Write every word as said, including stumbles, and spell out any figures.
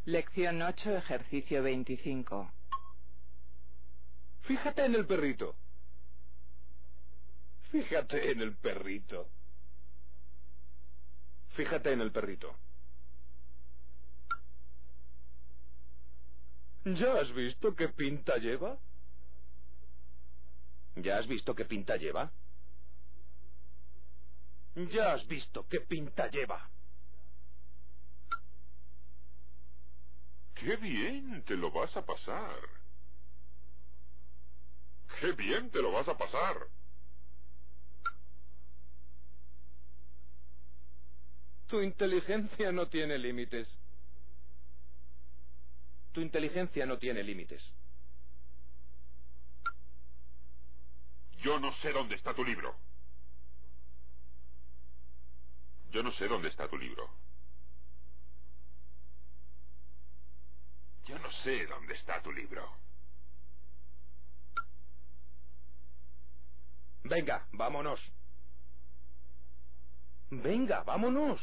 Lección ocho, ejercicio veinticinco. Fíjate en el perrito. Fíjate en el perrito. Fíjate en el perrito. ¿Ya has visto qué pinta lleva? ¿Ya has visto qué pinta lleva? ¿Ya has visto qué pinta lleva? ¡Qué bien te lo vas a pasar! ¡Qué bien te lo vas a pasar! Tu inteligencia no tiene límites. Tu inteligencia no tiene límites. Yo no sé dónde está tu libro. Yo no sé dónde está tu libro. Yo no sé dónde está tu libro. Venga, vámonos. Venga, vámonos.